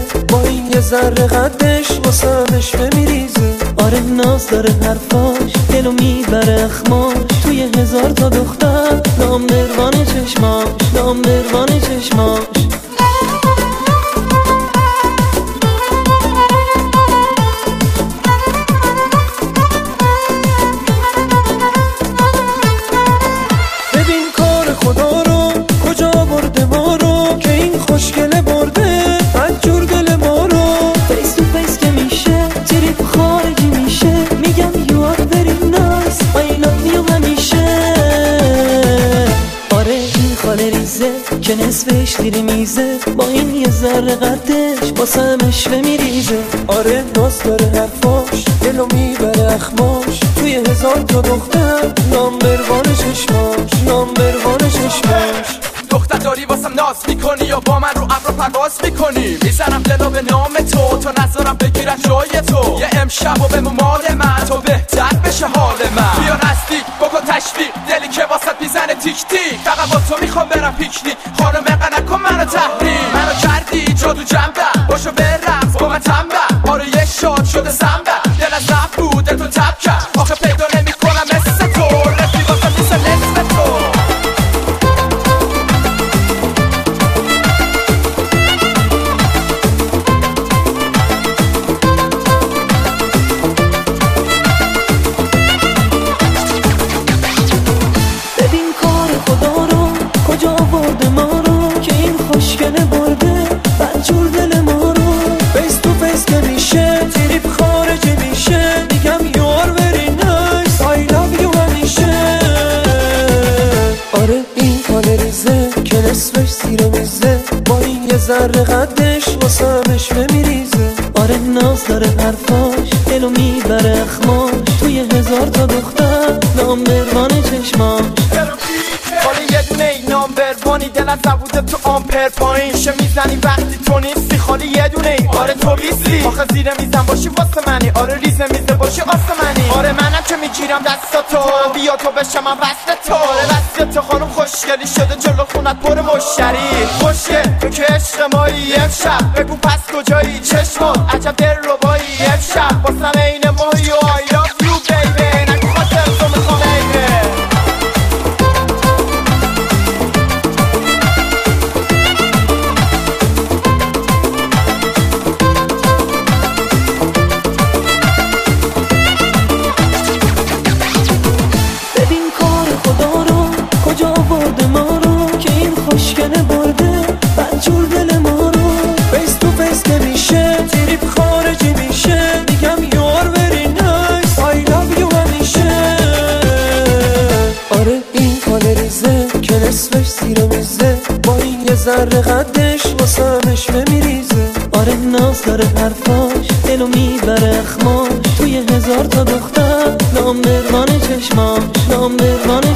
با این یه ذره قدش واسمش میریزه. آره ناز داره حرفاش دلو میبره اخماش، توی 1000 تا دختر نامبروان چشماش، نامبروان چشماش. ببین کار خدا رو کجا برده ما رو، که این خوشگله برده بدجور دل ما رو. فیس تو فیس که میشه تریپ خارجی میشه، میگم you are very nice I love you همیشه. آره این خاله ریزه که نصفش زیر میزه، با این یه ذره قدش باسمش میریزه. آره ناز داره حرفاش دلو میبره اخماش، توی 1000 تا دختر نامبروان چشماش، نامبروان چشماش. دختر داری واسم ناز میکنی یا با من رو ابرو پرواز میکنی؟ میزنم دلو به نام تو تا نظرم بگیرن جای تو. یه امشب و به مال من تو بهتر بشه حال من. بیا نزدیک بکن تشویق دلی که واسط میزنه تیک تیک. فقط با تو میخوام برم پیکنیک، خانم اینقدر نکن منو تحریم. منو کردی جادو جنبه باشو برقص با من تنبه. آره یه شاد شده سنبه دل از رفت بود دل تو تب کرد. آخه پیدا نمیکنم مثل تو رفی واسه میسه نصف تو. خوشگله برده بدجور دل ما رو. فیس تو فیس که میشه تریپ خارجی میشه، میگم you are very nice I love you همیشه. آره این خاله ریزه که نصفش زیر میزه، با این یه ذره قدش واسمش میریزه. آره ناز داره حرفاش دلو میبره اخماش، توی 1000 تا دختر نامبروان چشماش. حالا یه دونه ای نامبروانی دلت نبوده تو آمپر پایین شه میزنی وقتی تو نیستی. خالی یه دونه ای آره تو بیستی، آخه زیر میزن باشی واسه منی. آره ریزه میزه باشی آسمانی. آره منم که میگیرم دستاتو بیا تو بشم من وصل تو. آره وصل تو خانم خوشگلی شده جلو خونت پر مشتری. خوشه تو که عشق مایی امشب بگو پس کجایی چشمات عجب دل ربایی امشب واسم این ماهی و I love you baby. نگو خاطر تو میخوام ایبه. خوشگله برده بدجور دل ما رو. فیس تو فیس که میشه تریپ خارجی میشه، میگم you are very nice I love you همیشه. آره این خاله ریزه که نصفش زیر میزه، با این یه ذره قدش واسمش میریزه. آره ناز داره حرفاش دلو میبره اخماش، توی 1000 تا دختر نامبروان چشماش، نامبروان